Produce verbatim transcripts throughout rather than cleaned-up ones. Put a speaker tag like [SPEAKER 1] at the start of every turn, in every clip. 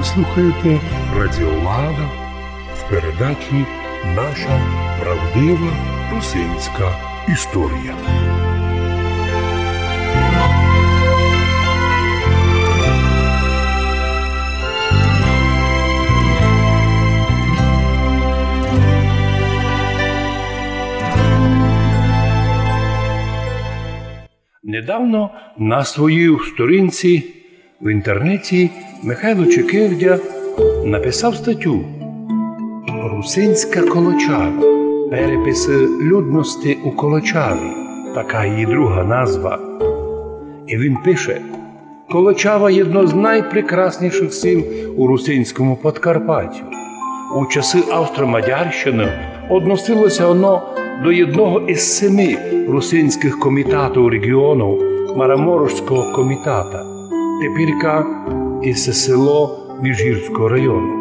[SPEAKER 1] Ви слухаєте Радіо Лада в передачі «Наша правдива русинська історія».
[SPEAKER 2] Недавно на своїй сторінці в інтернеті Михайло Чекивдя написав статтю «Русинська Колочава. Переписи людності у Колочаві». Така її друга назва. І він пише: «Колочава – єдно з найпрекрасніших сіл у Русинському Подкарпаттю. У часи Австро-Мадярщини односилося воно до одного із семи русинських комітатів регіону Мараморського комітата, тепірка із село Міжгірського району.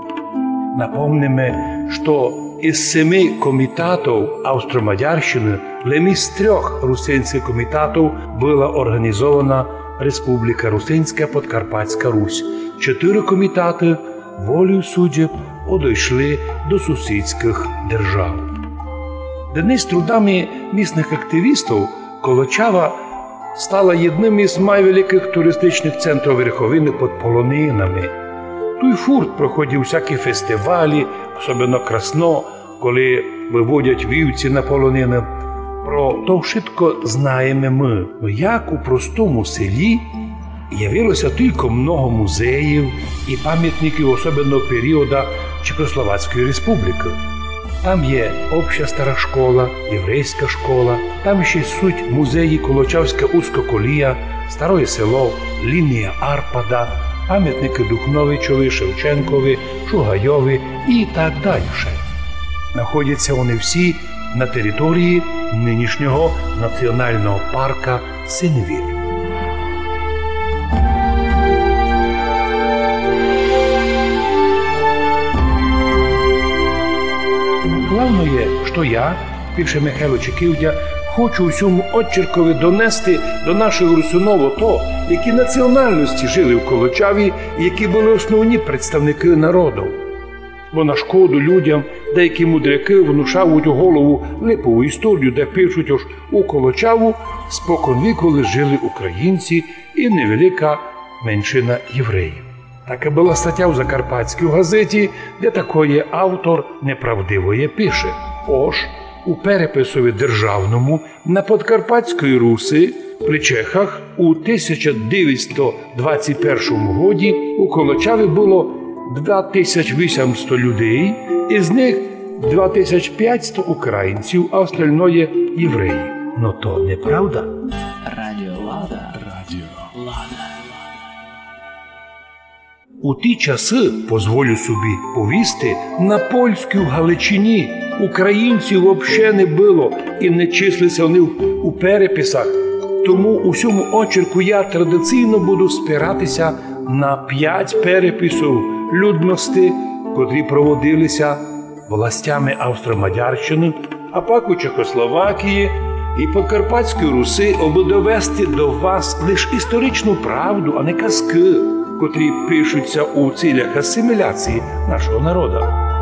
[SPEAKER 2] Напомнимо, що із семи комітатів Австро-Мадярщини лише з трьох русинських комітатів була організована Республіка Русинська Подкарпатська Русь. Чотири комітати волею суддів одійшли до сусідських держав. Днес трудами місцевих активістів Колочава стала одним із найвеликих туристичних центрів Верховини під Полонинами. Тут фурт проходять всякі фестивалі, особливо красно, коли виводять вівці на полонини. Про то швидко знаємо ми. Як у простому селі явилося тільки много музеїв і пам'ятників особливо періоду Чехословацької республіки. Там є обща стара школа, єврейська школа, там ще суть музеї Колочавська узкоколія, Старое село, лінія Арпада, пам'ятники Духновичові, Шевченкові, Шугайові і так далі. Знаходяться вони всі на території нинішнього національного парка Синевір. Главное, що я, пише Михайло Чекивдя, хочу усьому очеркові донести до нашого русинову то, які національності жили в Колочаві і які були основні представники народу. Бо на шкоду людям деякі мудряки внушають у голову липову історію, де пишуть, аж у Колочаву споконвіку жили українці і невелика меншина євреїв. Така була стаття в Закарпатській газеті, де такої автор неправдивої пише. Ож у переписові державному на Подкарпатської Руси при Чехах у тисяча дев'ятсот двадцять першому році у Колочаві було дві тисячі вісімсот людей, із них дві тисячі п'ятсот українців, а остальное євреї. Но то неправда.
[SPEAKER 3] Радіо Лада. Радіо Лада.
[SPEAKER 2] У ті часи, позволю собі повісти, на польській Галичині українців взагалі не було і не числилися вони у переписах. Тому у цьому очерку я традиційно буду спиратися на п'ять переписів людності, котрі проводилися властями Австро-Мадярщини, а пак у Чехословакії і Подкарпатської Руси, аби довести до вас лише історичну правду, а не казки, котрі пишуться у цілях асиміляції нашого народу.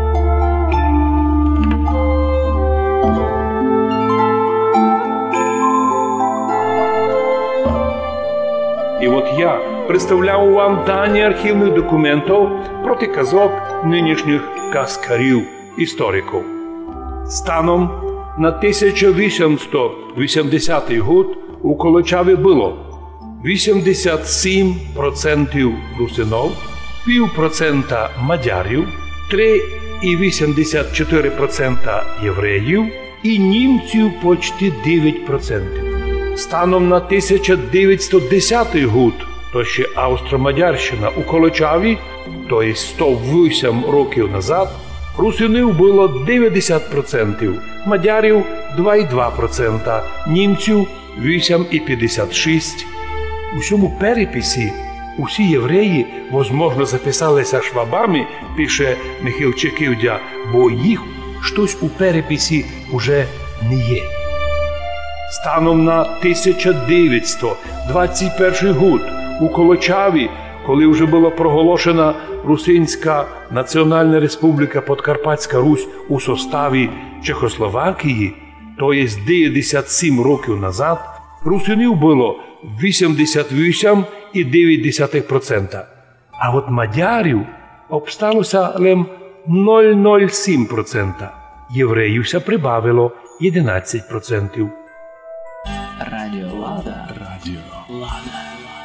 [SPEAKER 2] І от я представляю вам дані архівних документів проти казок нинішніх казкарів, істориків. Станом на тисяча вісімсот вісімдесятий год у Колочаві було вісімдесят сім відсотків русинов, пів процента мадярів, три цілих вісімдесят чотири сотих відсотка євреїв і німців почти дев'ять відсотків. Станом на тисяча дев'ятсот десятий год, то ще Австро-Мадярщина у Колочаві, то є сто вісім років назад, русинів було дев'яносто відсотків, мадярів два цілих два десятих відсотка, німців вісім цілих п'ятдесят шість відсотка. У цьому переписі усі євреї, можливо, записалися швабами, пише Михайло Чекивдя, бо їх щось у переписі уже не є. Станом на тисяча дев'ятсот двадцять перший год у Колочаві коли вже була проголошена Русинська Національна Республіка Подкарпатська Русь у составі Чехословакії, то є дев'яносто сім років назад, русинів було вісімдесят вісім і дев'ять десятих відсотка. А от мадярів обсталося лише нуль цілих нуль сім відсотка. Євреївся прибавило одинадцять відсотків.
[SPEAKER 3] Радіо Лада. Радіо Лада.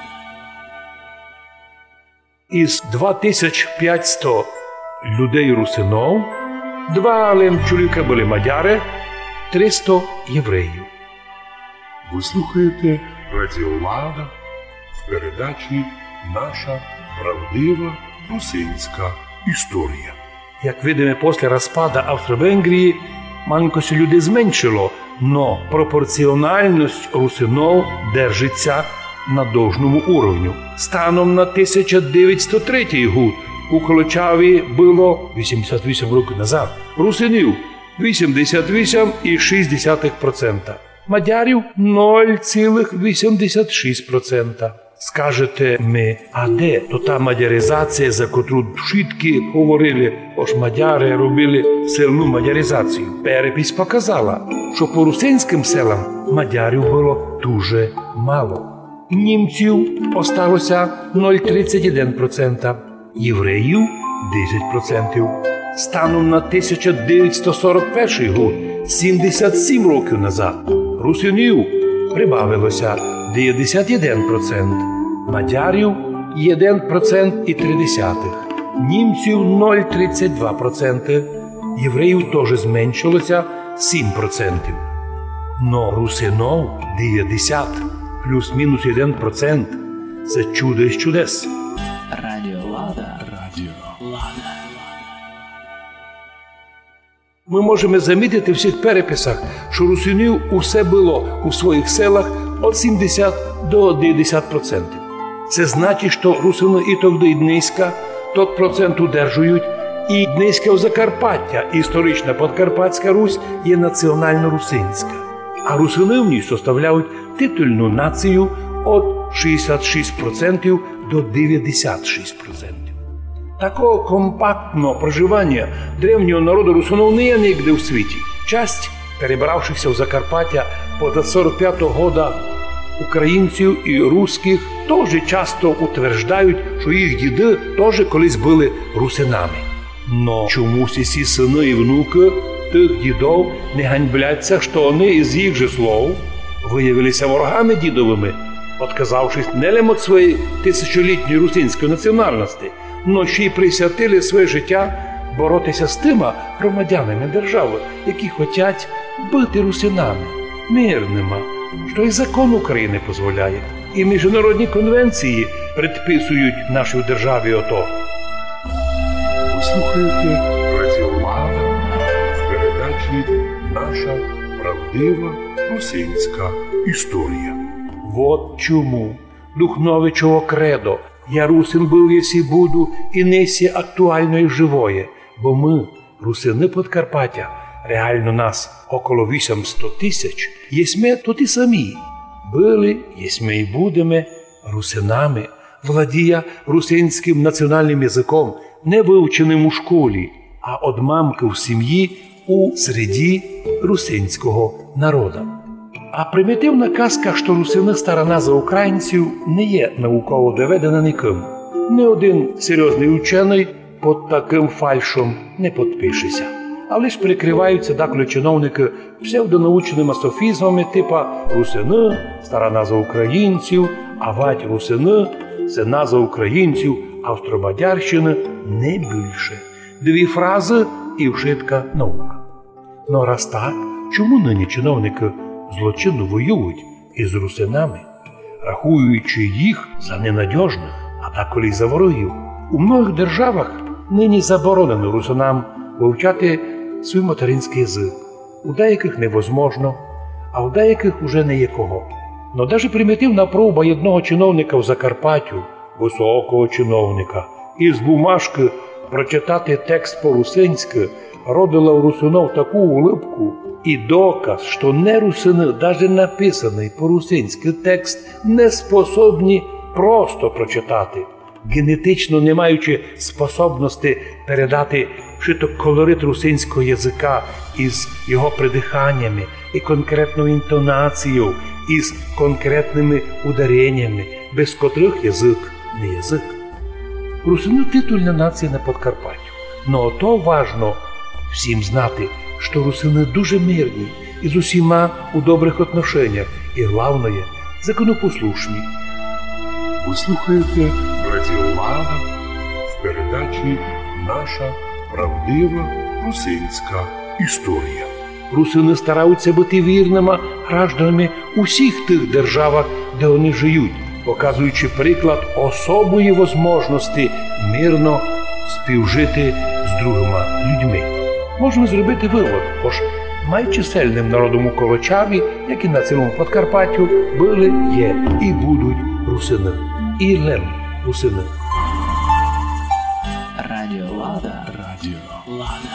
[SPEAKER 2] Із дві тисячі п'ятсот людей русинов, два лим чоловіка були мадяри, триста євреїв.
[SPEAKER 1] Ви слухаєте Радіо Лада в передачі «Наша правдива русинська історія».
[SPEAKER 2] Як видимо, після розпаду Австро-Венгрії маленькося людей зменшило, но пропорціональність русинов держиться на должному уровню. Станом на тисяча дев'ятсот третій год у Колочаві було вісімдесят вісім років назад русинів вісімдесят вісім і шість десятих відсотка, мадярів нуль цілих вісімдесят шість відсотка. Скажете ми, а де то та мадяризація, за котру швидкі говорили, ось мадяри робили сильну мадяризацію. Перепись показала, що по русинським селам мадярів було дуже мало. Німців осталося нуль цілих тридцять один відсоток, євреїв – десять відсотків. Станом на тисяча дев'ятсот сорок перший год, сімдесят сім років назад, русинів прибавилося дев'яносто один відсоток, мадярів – один відсоток і три десятих, німців – нуль цілих тридцять два відсотка, євреїв теж зменшилося сім відсотків. Но русинов дев'ятдесят плюс-мінус один відсоток – це чудо із чудес.
[SPEAKER 3] Радіо Лада. Радіо Лада.
[SPEAKER 2] Ми можемо замітити в всіх переписах, що русинів усе було у своїх селах від сімдесят до дев'яносто відсотків. Це значить, що русини і тоді і Дниська тот процент удержують, і Дниська у Закарпаття, історична Подкарпатська Русь є національно-русинська. А русини в ній составляють титульну націю від шістдесят шість відсотків до дев'яносто шість відсотків. Такого компактного проживання древнього народу русинов не є нігде в світі. Часть перебравшихся в Закарпаття поза сорок п'ятого года українців і русських теж часто утверждають, що їх діди теж колись були русинами. Но чомусь і ці сини і внуки тих дідов не ганьбляться, що вони із їх же слов виявилися ворогами дідовими, отказавшись не лише від своєї тисячолітньої русинської національності, но ще й присвятили своє життя боротися з тими громадянами держави, які хочуть бути русинами, мирними, що і закон України дозволяє, і міжнародні конвенції предписують нашій державі ото.
[SPEAKER 1] Ви слухаєте Радіо Лада в передачі «Наша правдива русинська історія».
[SPEAKER 2] Вот чому Духновичого кредо «Я русин був, єсі буду, і несі актуально і живоє», бо ми, русини Подкарпаття, реально нас около вісімсот тисяч, єсме тут і самі. Були, єсме і будемо русинами, владія русинським національним язиком, не вивченим у школі, а од мамки в сім'ї у середі русинського народу. А примітивна казка, що русини сторона за українців, не є науково доведена ніким. Ні один серйозний учений під таким фальшом не підпишеться. А лиш прикриваються деколи чиновники псевдонаучними софізмами типа «русини – сторона за українців», а «вать русини – це назва українців Австро-Мадярщини» не більше. Дві фрази і вшитка наука. Но раз так, чому нині чиновники злочинно воюють із русинами, рахуючи їх за ненадіжних, а деколи й за ворогів? У многих державах нині заборонено русинам вивчати свій материнський язик. У деяких невозможно, а у деяких уже не є кого. Но навіть примітивна проба одного чиновника в Закарпаттю, високого чиновника, із бумажки прочитати текст по-русинськи родила у русинов таку улипку і доказ, що не русини, навіть написаний по-русинськи текст, не способні просто прочитати, генетично не маючи способності передати шито колорит русинського язика із його придиханнями і конкретною інтонацією, із конкретними удареннями, без котрих язик не язик. Русини – титульна нація на Подкарпаттю. Но то важно всім знати, що русини дуже мирні і з усіма у добрих отношеннях, і, головне, законопослушні.
[SPEAKER 1] Ви слухаєте Радіо Лада в передачі «Наша правдива русинська історія».
[SPEAKER 2] Русини стараються бути вірними гражданами у всіх тих державах, де вони живуть, показуючи приклад особої можливості мирно співжити з другими людьми. Можемо зробити вивод, бо ж найчисельним народом у Колочаві, як і на цілому Подкарпаттю, були, є і будуть русини. І лем русини.
[SPEAKER 3] Радіо Лада. Радіо Лада.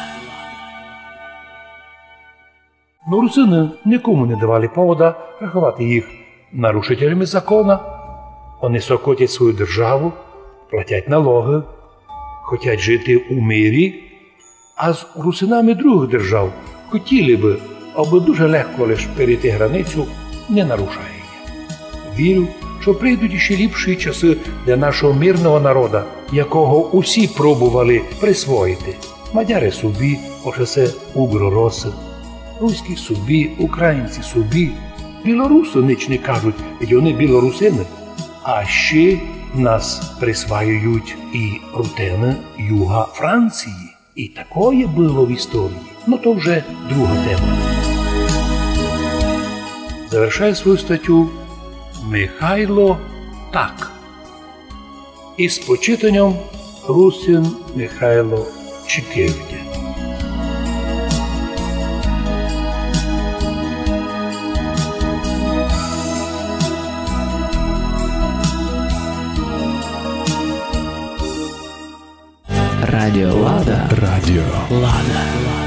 [SPEAKER 2] Но русини нікому не давали повода рахувати їх нарушителями закона. Вони сокотять свою державу, платять налоги, хочуть жити у мирі, а з русинами других держав хотіли би, аби дуже легко лише перейти границю, не нарушає її. Вірю, що прийдуть іще ліпші часи для нашого мирного народу, якого усі пробували присвоїти. Мадяри собі, ошесе угророси, руські собі, українці собі, білоруси ніч не кажуть, ведь вони білорусини. А ще нас присваюють і рутини юга Франції. І такое було в історії. Ну то вже друга тема. Завершає свою статтю Михайло Так. Із почитанням Русин Михайло Чикевдя.
[SPEAKER 3] Радіо Лада. Радіо Лада.